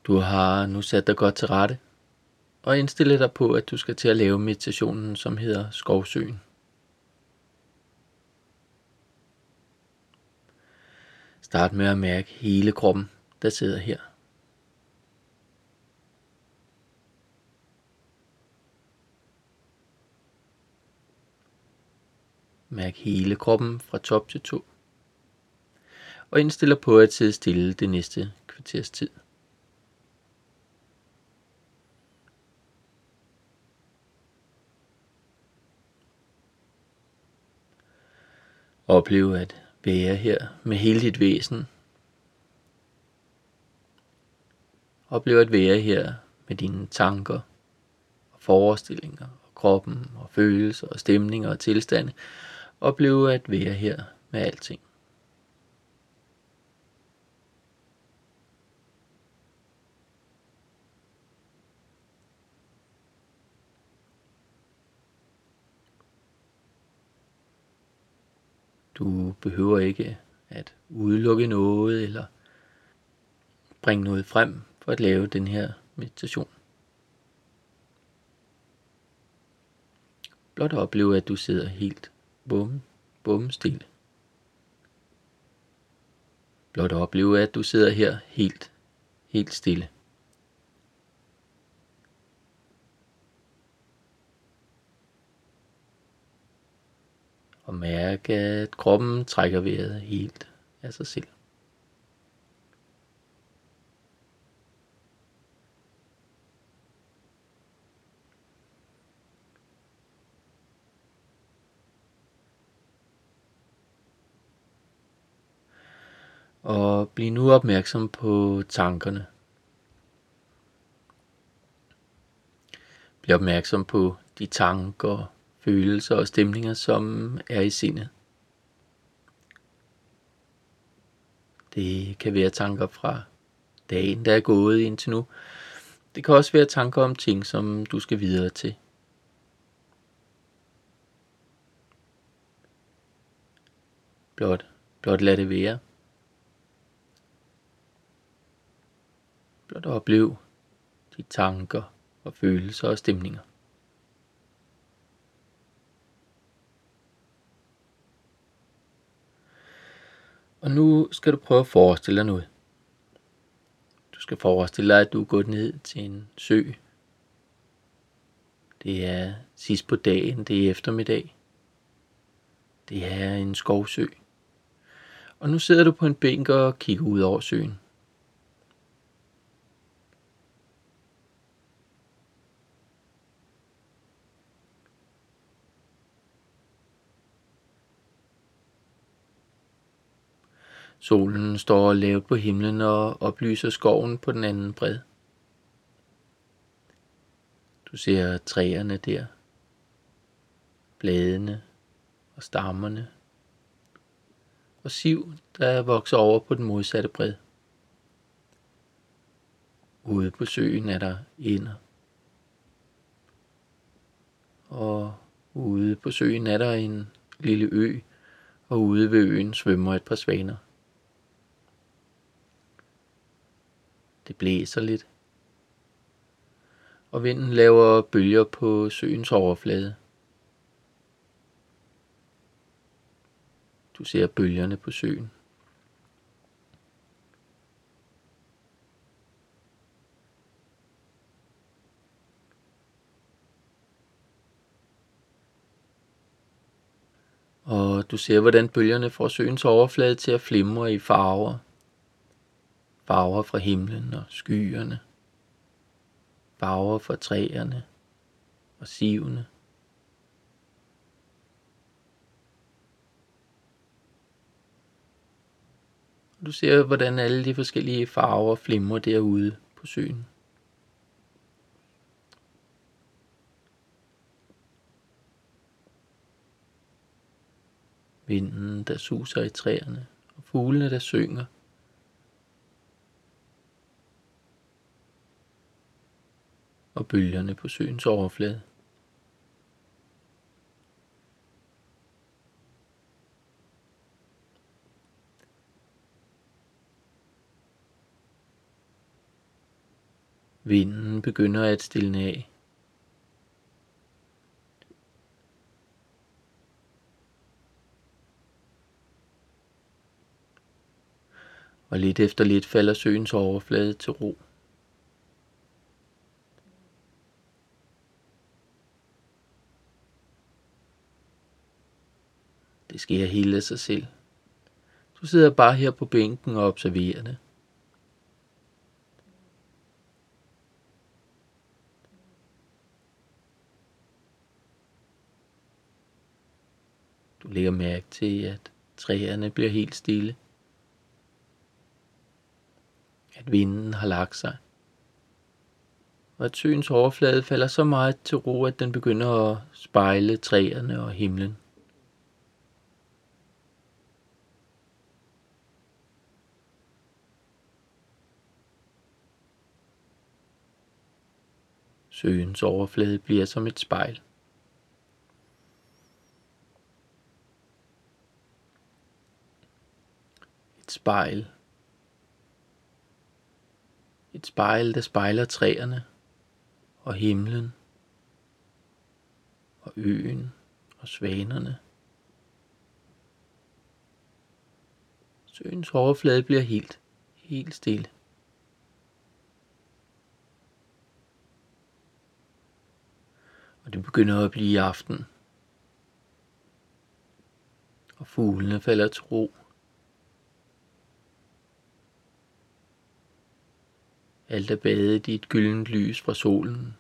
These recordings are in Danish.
Du har nu sat dig godt til rette og indstillet dig på, at du skal til at lave meditationen, som hedder Skovsøen. Start med at mærke hele kroppen, der sidder her. Mærk hele kroppen fra top til tå. Og indstil dig på at sidde stille det næste kvarters tid. Oplev at være her med hele dit væsen. Oplev at være her med dine tanker og forestillinger og kroppen og følelser og stemninger og tilstande. Oplev at være her med alting. Du behøver ikke at udelukke noget eller bringe noget frem for at lave den her meditation. Blot opleve, at du sidder helt stille. Blot opleve, at du sidder her helt stille. Og mærk, at kroppen trækker vejret helt af sig selv. Og bliv nu opmærksom på tankerne. Bliv opmærksom på de tanker, følelser og stemninger, som er i sindet. Det kan være tanker fra dagen, der er gået indtil nu. Det kan også være tanker om ting, som du skal videre til. Blot lad det være. Blot oplev de tanker og følelser og stemninger. Og nu skal du prøve at forestille dig noget. Du skal forestille dig, at du er gået ned til en sø. Det er sidst på dagen, det er eftermiddag. Det er en skovsø. Og nu sidder du på en bænk og kigger ud over søen. Solen står lavt på himlen og oplyser skoven på den anden bred. Du ser træerne der, bladene og stammerne, og siv, der vokser over på den modsatte bred. Ude på søen er der ænder, og ude på søen er der en lille ø, og ude ved øen svømmer et par svaner. Det blæser lidt, og vinden laver bølger på søens overflade. Du ser bølgerne på søen. Og du ser, hvordan bølgerne får søens overflade til at flimre i farver. Farver fra himlen og skyerne. Farver fra træerne og sivene. Du ser, hvordan alle de forskellige farver flimrer derude på søen. Vinden, der suser i træerne, og fuglene, der synger. Og bølgerne på søens overflade. Vinden begynder at stilne af. Og lidt efter lidt falder søens overflade til ro. Det sker helt af sig selv. Du sidder bare her på bænken og observerer det. Du lægger mærke til, at træerne bliver helt stille. At vinden har lagt sig. Og at søens overflade falder så meget til ro, at den begynder at spejle træerne og himlen. Søens overflade bliver som et spejl. Et spejl. Et spejl, der spejler træerne og himlen og øen og svanerne. Søens overflade bliver helt stille. Og det begynder at blive aften. Og fuglene falder til ro. Alt er badet i et gyldent lys fra solen.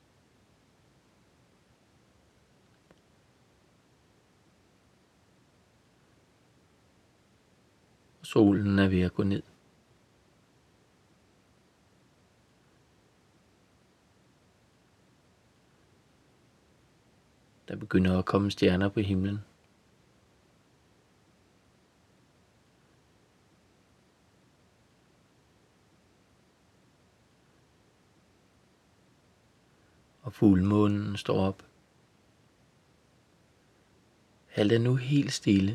Og solen er ved at gå ned. Der begynder at komme stjerner på himlen. Og fuldmånen står op. Alt er nu helt stille.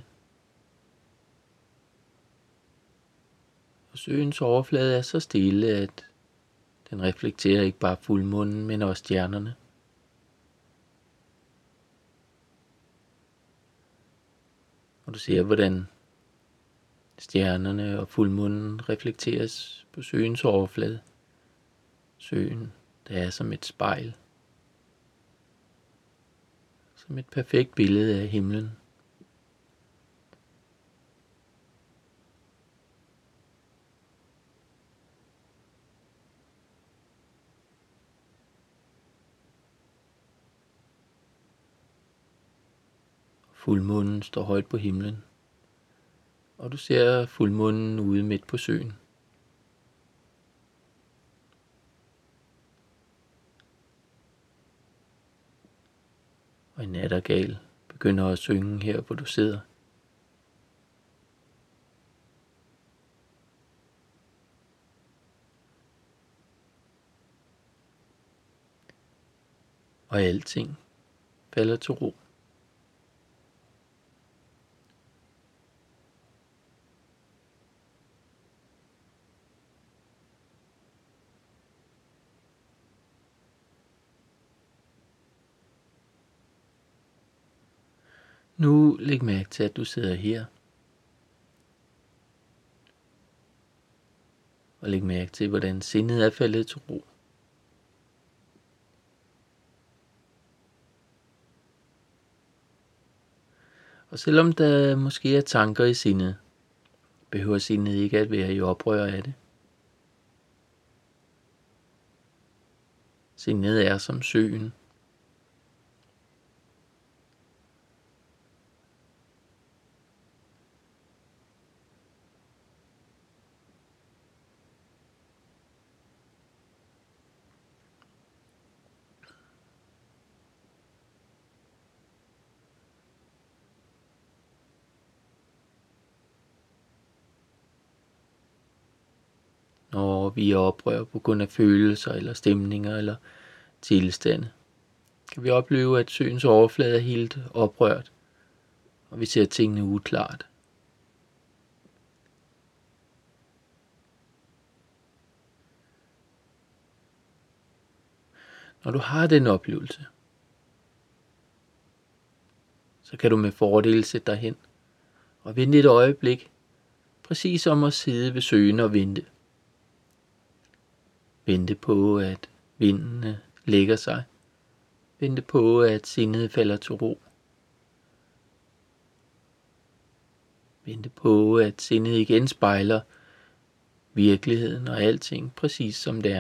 Og søens overflade er så stille, at den reflekterer ikke bare fuldmånen, men også stjernerne. Og du ser, hvordan stjernerne og fuldmånen reflekteres på søens overflade. Søen, der er som et spejl. Som et perfekt billede af himlen. Fuldmånen står højt på himlen, og du ser fuldmånen ude midt på søen. Og en nattergal begynder at synge her, hvor du sidder. Og alting falder til ro. Nu læg mærke til, at du sidder her. Og læg mærke til, hvordan sindet er faldet til ro. Og selvom der måske er tanker i sindet, behøver sindet ikke at være i oprør af det. Sindet er som søen. Når vi er oprør på grund af følelser eller stemninger eller tilstande, kan vi opleve, at søens overflade er helt oprørt, og vi ser tingene uklart. Når du har den oplevelse, så kan du med fordel sætte dig hen og vente et øjeblik, præcis som at sidde ved søen og vente. Vente på, at vinden lægger sig. Vente på, at sindet falder til ro. Vente på, at sindet igen spejler virkeligheden og alting præcis som det er.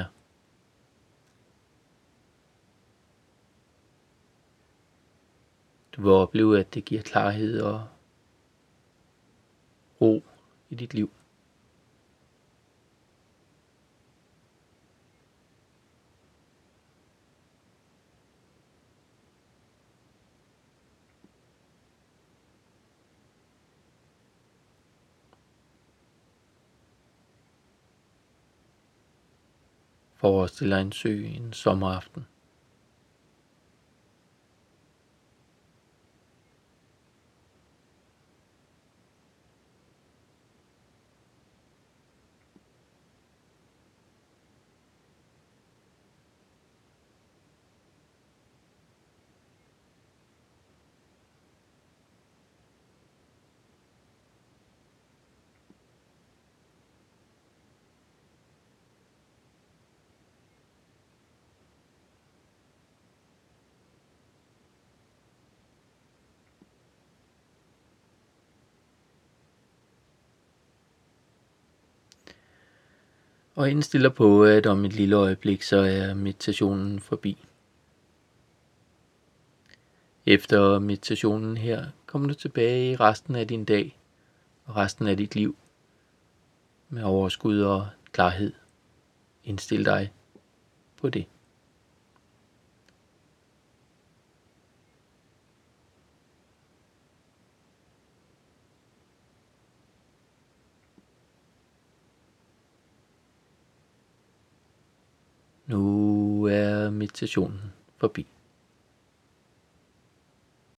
Du vil opleve, at det giver klarhed og ro i dit liv. Forestil dig en sø en sommeraften. Og indstil dig på, at om et lille øjeblik, så er meditationen forbi. Efter meditationen her, kommer du tilbage i resten af din dag og resten af dit liv med overskud og klarhed. Indstil dig på det. Nu er meditationen forbi.